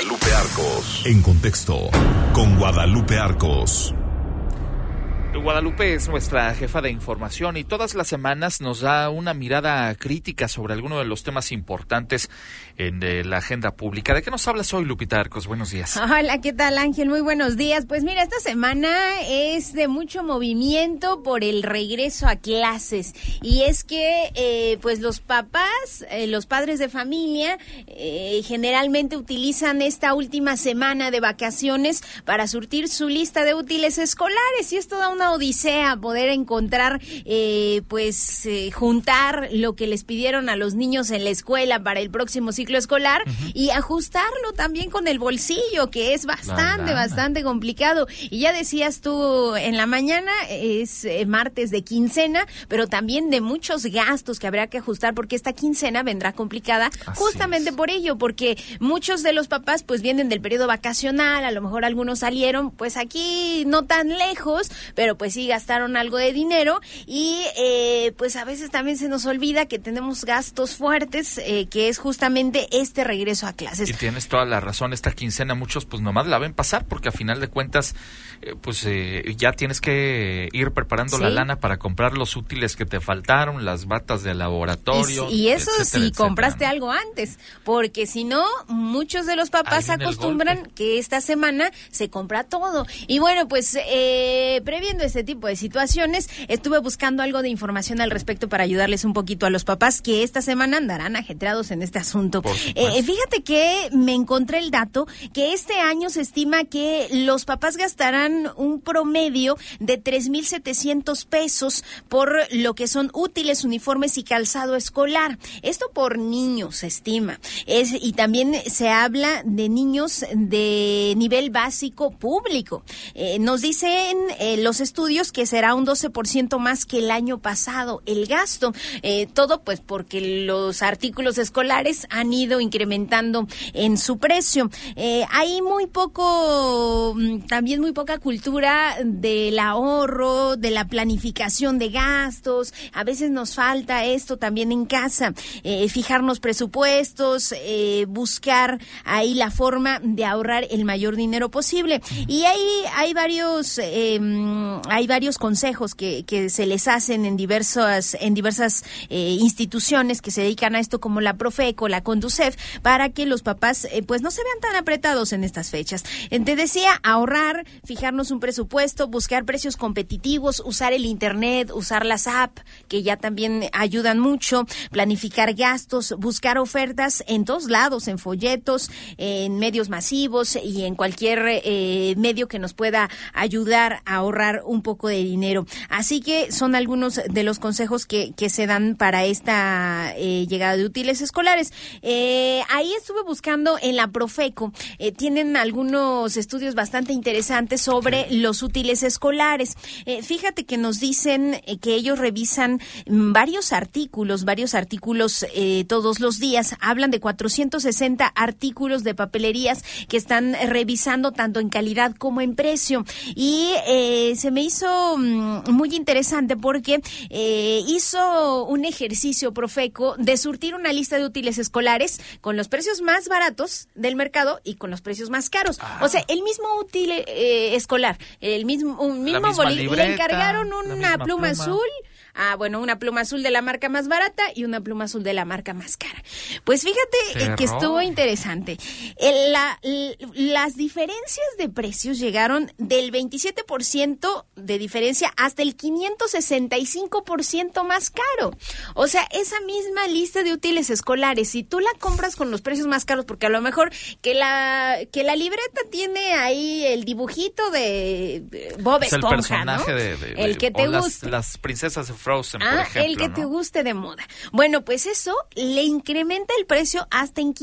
Guadalupe Arcos. En contexto, con Guadalupe Arcos. Guadalupe es nuestra jefa de información y todas las semanas nos da una mirada crítica sobre alguno de los temas importantes en la agenda pública. ¿De qué nos hablas hoy, Lupita Arcos? Buenos días. Hola, ¿qué tal, Ángel? Muy buenos días. Pues mira, esta semana es de mucho movimiento por el regreso a clases. Y es que, pues los papás, los padres de familia, generalmente utilizan esta última semana de vacaciones para surtir su lista de útiles escolares. Y es toda una odisea poder encontrar, juntar lo que les pidieron a los niños en la escuela para el próximo ciclo escolar y ajustarlo también con el bolsillo, que es bastante complicado. Y ya decías tú, en la mañana es martes de quincena, pero también de muchos gastos que habrá que ajustar porque esta quincena vendrá complicada justamente por ello, porque muchos de los papás pues vienen del periodo vacacional, a lo mejor algunos salieron pues aquí no tan lejos, pero pues sí gastaron algo de dinero y pues a veces también se nos olvida que tenemos gastos fuertes, que es justamente este regreso a clases. Y tienes toda la razón, esta quincena muchos pues nomás la ven pasar porque a final de cuentas ya tienes que ir preparando la lana para comprar los útiles que te faltaron, las batas de laboratorio. Y eso si compraste algo antes, porque si no, muchos de los papás acostumbran que esta semana se compra todo. Y bueno, pues previendo este tipo de situaciones, estuve buscando algo de información al respecto para ayudarles un poquito a los papás que esta semana andarán ajetreados en este asunto. Fíjate que me encontré el dato que este año se estima que los papás gastarán un promedio de 3,700 pesos por lo que son útiles, uniformes y calzado escolar. Esto por niño se estima. Y también se habla de niños de nivel básico público. Nos dicen los estudios que será un 12% más que el año pasado el gasto. Todo pues porque los artículos escolares han ido incrementando en su precio. Hay también muy poca cultura del ahorro, de la planificación de gastos. A veces nos falta esto también en casa, fijarnos presupuestos, buscar ahí la forma de ahorrar el mayor dinero posible. Y hay varios consejos que se les hacen en diversas instituciones que se dedican a esto, como la Profeco, la Conducef, para que los papás pues no se vean tan apretados en estas fechas. Te decía, ahorrar, fijarnos un presupuesto, buscar precios competitivos, usar el internet, usar las apps que ya también ayudan mucho, planificar gastos, buscar ofertas en todos lados, en folletos, en medios masivos y en cualquier medio que nos pueda ayudar a ahorrar un poco de dinero. Así que son algunos de los consejos que se dan para esta llegada de útiles escolares. Ahí estuve buscando en la Profeco, tienen algunos estudios bastante interesantes sobre los útiles escolares. Fíjate que nos dicen que ellos revisan varios artículos todos los días. Hablan de 460 artículos de papelerías que están revisando tanto en calidad como en precio. Y se me hizo muy interesante porque hizo un ejercicio Profeco de surtir una lista de útiles escolares con los precios más baratos del mercado y con los precios más caros. O sea, el mismo útil escolar, un mismo bolígrafo, le encargaron una pluma azul. Una pluma azul de la marca más barata y una pluma azul de la marca más cara. Pues fíjate que estuvo interesante. Las diferencias de precios llegaron del 27% de diferencia hasta el 565% más caro. O sea, esa misma lista de útiles escolares, si tú la compras con los precios más caros, porque a lo mejor que la libreta tiene ahí el dibujito de Bob Esponja, el personaje, ¿no? El que te guste. Las princesas de Frozen, por ejemplo, el que te guste de moda. Bueno, pues eso le incrementa el precio hasta en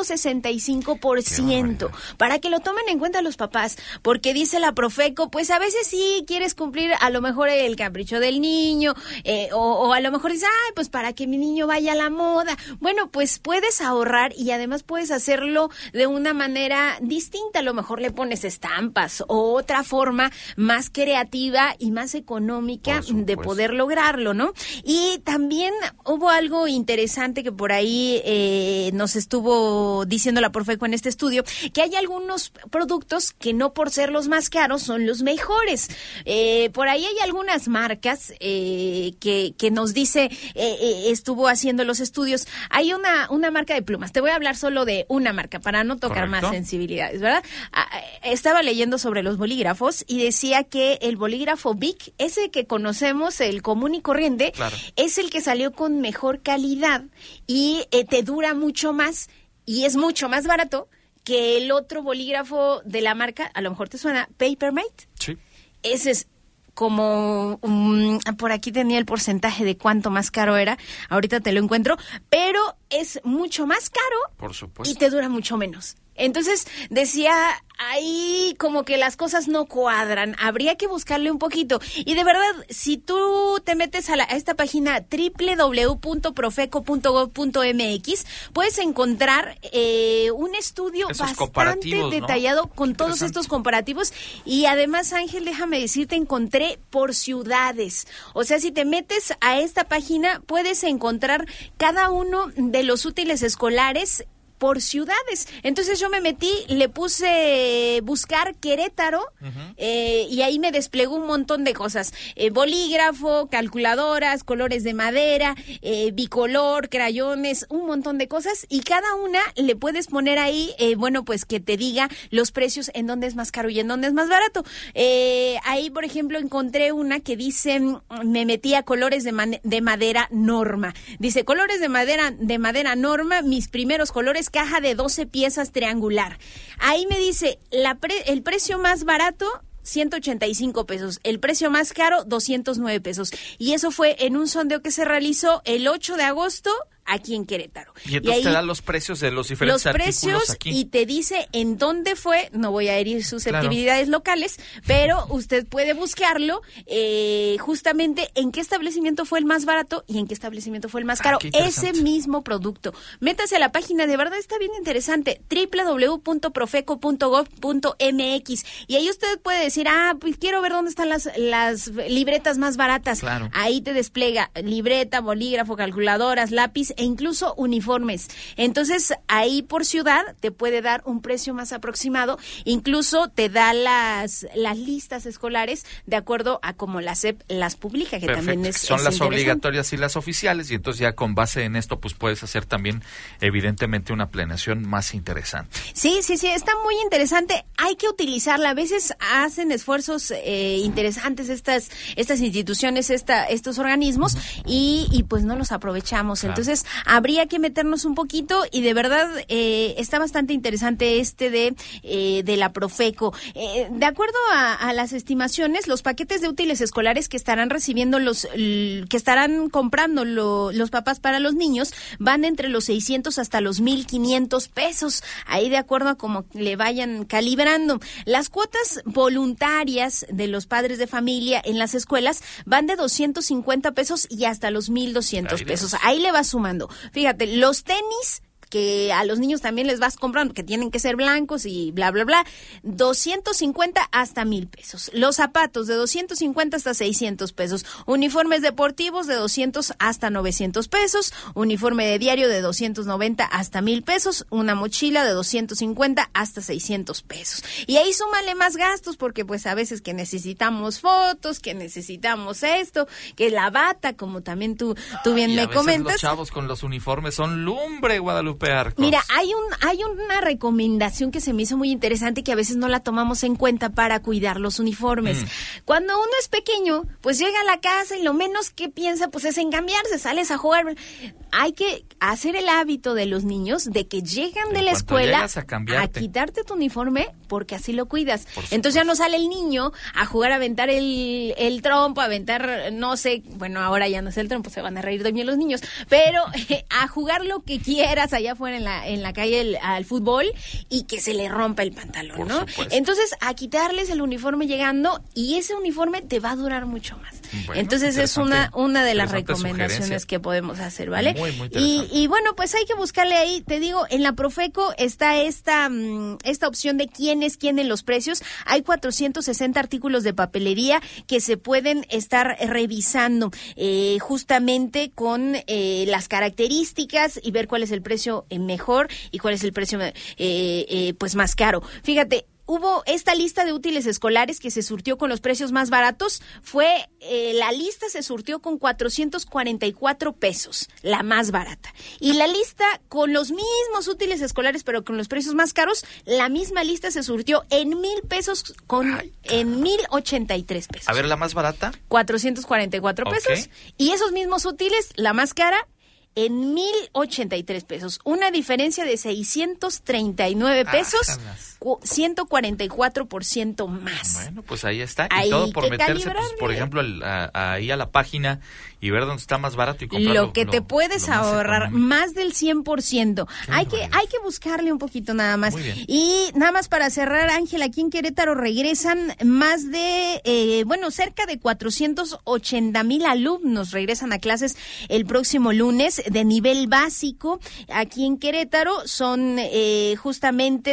565%, para que lo tomen en cuenta los papás, porque dice la Profeco, pues a veces sí quieres cumplir a lo mejor el capricho del niño, o a lo mejor dices, pues para que mi niño vaya a la moda. Bueno, pues puedes ahorrar y además puedes hacerlo de una manera distinta. A lo mejor le pones estampas o otra forma más creativa y más económica de poder lograr utilizarlo, ¿no? Y también hubo algo interesante que por ahí nos estuvo diciendo la Profeco en este estudio, que hay algunos productos que no por ser los más caros son los mejores. Por ahí hay algunas marcas que nos dice, estuvo haciendo los estudios. Hay una marca de plumas. Te voy a hablar solo de una marca para no tocar más sensibilidades, ¿verdad? Estaba leyendo sobre los bolígrafos y decía que el bolígrafo Bic, ese que conocemos, el común y corriente, es el que salió con mejor calidad y te dura mucho más y es mucho más barato que el otro bolígrafo de la marca, a lo mejor te suena, Papermate. Sí. Ese es como, por aquí tenía el porcentaje de cuánto más caro era, ahorita te lo encuentro, pero es mucho más caro. Por supuesto. Y te dura mucho menos. Entonces, decía, ahí como que las cosas no cuadran, habría que buscarle un poquito. Y de verdad, si tú te metes a esta página www.profeco.gov.mx, puedes encontrar un estudio bastante detallado, ¿no? Con todos estos comparativos. Y además, Ángel, déjame decirte, encontré por ciudades. O sea, si te metes a esta página, puedes encontrar cada uno de los útiles escolares por ciudades. Entonces yo me metí, le puse buscar Querétaro, y ahí me desplegó un montón de cosas. Bolígrafo, calculadoras, colores de madera, bicolor, crayones, un montón de cosas, y cada una le puedes poner ahí, bueno, pues que te diga los precios, en dónde es más caro y en dónde es más barato. Ahí, por ejemplo, encontré una que dice, me metí a colores de madera Norma. Dice, colores de madera Norma, mis primeros colores, caja de 12 piezas triangular. Ahí me dice, el precio más barato, 185 pesos. El precio más caro, 209 pesos. Y eso fue en un sondeo que se realizó el 8 de agosto aquí en Querétaro. Y entonces te dan los precios de los diferentes artículos aquí. Y te dice en dónde fue, no voy a herir susceptibilidades locales, pero usted puede buscarlo justamente en qué establecimiento fue el más barato y en qué establecimiento fue el más caro. Ese mismo producto. Métase a la página, de verdad está bien interesante, www.profeco.gov.mx, y ahí usted puede decir, pues quiero ver dónde están las libretas más baratas. Claro. Ahí te despliega libreta, bolígrafo, calculadoras, lápiz e incluso uniformes. Entonces, ahí por ciudad te puede dar un precio más aproximado, incluso te da las listas escolares de acuerdo a cómo la SEP las publica, que también son las obligatorias y las oficiales, y entonces ya con base en esto pues puedes hacer también evidentemente una planeación más interesante. Sí, está muy interesante, hay que utilizarla, a veces hacen esfuerzos interesantes estas instituciones, estos organismos, y pues no los aprovechamos. Claro. Entonces habría que meternos un poquito, y de verdad está bastante interesante de la Profeco. De acuerdo a las estimaciones, los paquetes de útiles escolares que estarán recibiendo que estarán comprando los papás para los niños van entre los 600 hasta los 1,500 pesos, ahí de acuerdo a cómo le vayan calibrando. Las cuotas voluntarias de los padres de familia en las escuelas van de 250 pesos y hasta los 1,200 pesos. Ahí le va sumando. Fíjate, los tenis que a los niños también les vas comprando, que tienen que ser blancos y bla, bla, bla, 250 hasta 1,000 pesos. Los zapatos de 250 hasta 600 pesos. Uniformes deportivos de 200 hasta 900 pesos. Uniforme de diario de 290 hasta 1,000 pesos. Una mochila de 250 hasta 600 pesos. Y ahí súmale más gastos, porque pues a veces que necesitamos fotos, que necesitamos esto, que la bata, como también tú bien me comentas. Los chavos con los uniformes son lumbre, Guadalupe Arcos. Mira, hay una recomendación que se me hizo muy interesante, que a veces no la tomamos en cuenta para cuidar los uniformes. Cuando uno es pequeño, pues llega a la casa y lo menos que piensa pues es en cambiarse, sales a jugar. Hay que hacer el hábito de los niños de que llegan de la escuela a quitarte tu uniforme, porque así lo cuidas. Entonces ya no sale el niño a jugar, a aventar el trompo, a aventar, no sé, bueno, ahora ya no es el trompo, se van a reír de mí los niños, pero a jugar lo que quieras allá allá afuera en la calle al fútbol y que se le rompa el pantalón, Por ¿no? supuesto. Entonces, a quitarles el uniforme llegando y ese uniforme te va a durar mucho más. Bueno, Entonces, es una de las interesante recomendaciones sugerencia. que podemos hacer, ¿vale? Muy interesante. Y bueno, pues hay que buscarle ahí, te digo, en la Profeco está esta opción de quién es quién en los precios. Hay 460 artículos de papelería que se pueden estar revisando justamente con las características y ver cuál es el precio mejor y cuál es el precio pues más caro. Fíjate, hubo esta lista de útiles escolares que se surtió con los precios más baratos. La lista se surtió con 444 pesos, la más barata. Y la lista con los mismos útiles escolares, pero con los precios más caros, la misma lista se surtió en 1,000 pesos en 1,083 pesos. A ver, la más barata. 444 pesos. Ok. Y esos mismos útiles, la más cara, en 1,083 pesos. Una diferencia de 639 pesos, Ájalas. 144% más. Bueno, pues ahí está. Hay Y todo por que meterse, pues, calibrarle. por ejemplo, ahí a la página y ver dónde está más barato y comprarlo. Lo que te puedes lo más ahorrar, económico. más del 100%. Hay barbaridad. que buscarle un poquito nada más. Muy bien. Y nada más para cerrar, Ángel, aquí en Querétaro regresan más de, cerca de 480,000 alumnos regresan a clases el próximo lunes de nivel básico. Aquí en Querétaro son justamente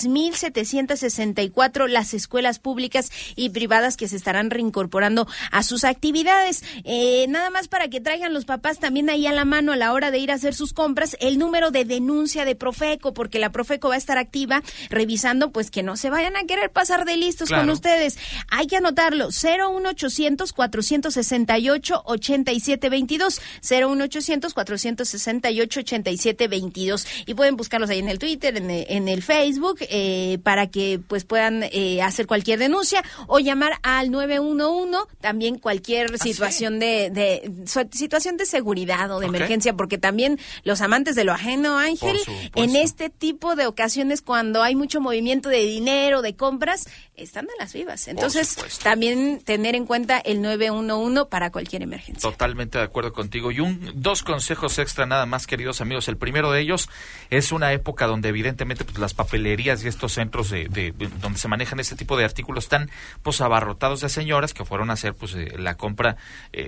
3,764 las escuelas públicas y privadas que se estarán reincorporando a sus actividades. Nada más para que traigan los papás también ahí a la mano a la hora de ir a hacer sus compras el número de denuncia de Profeco, porque la Profeco va a estar activa revisando pues que no se vayan a querer pasar de listos Claro. con ustedes. Hay que anotarlo, 01800 468 8722, 01800 468 8722, y pueden buscarlos ahí en el Twitter, en el Facebook, para que pues puedan hacer cualquier denuncia o llamar al 911, también cualquier situación situación de seguridad o de Ok. emergencia, porque también los amantes de lo ajeno, Ángel, Por supuesto. en este tipo de ocasiones cuando hay mucho movimiento de dinero, de compras, están a las vivas. Entonces, supuesto. también tener en cuenta el 911 para cualquier emergencia. Totalmente de acuerdo contigo. Y dos consejos extra nada más, queridos amigos. El primero de ellos es una época donde evidentemente pues, las papelerías y estos centros donde se manejan este tipo de artículos están pues abarrotados de señoras que fueron a hacer pues la compra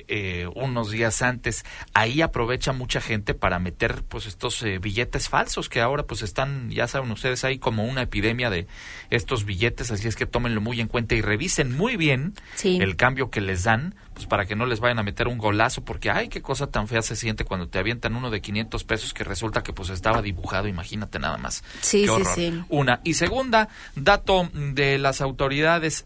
unos días antes. Ahí aprovecha mucha gente para meter pues estos billetes falsos que ahora pues están, ya saben ustedes, hay como una epidemia de estos billetes, así es que tómenlo muy en cuenta y revisen muy bien Sí. el cambio que les dan, pues para que no les vayan a meter un golazo, porque ay, qué cosa tan fea se siente cuando te avientan uno de 500 pesos que resulta que pues estaba dibujado, imagínate nada más. Sí, Qué sí, horror. sí. Una. Y segunda, dato de las autoridades,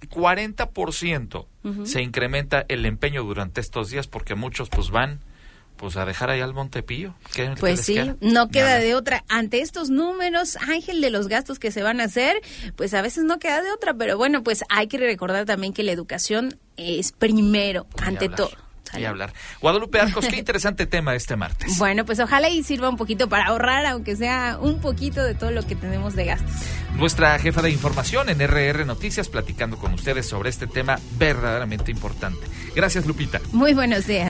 40% se incrementa el empeño durante estos días porque muchos pues van pues a dejar ahí al Montepío. ¿Qué Pues les sí, queda? no queda Nada. de otra. Ante estos números, Ángel, de los gastos que se van a hacer, pues a veces no queda de otra, pero bueno, pues hay que recordar también que la educación es primero, ante hablar, todo. Ni hablar. Guadalupe Arcos, qué interesante tema este martes. Bueno, pues ojalá y sirva un poquito para ahorrar, aunque sea un poquito de todo lo que tenemos de gastos. Nuestra jefa de información en RR Noticias platicando con ustedes sobre este tema verdaderamente importante. Gracias, Lupita. Muy buenos días.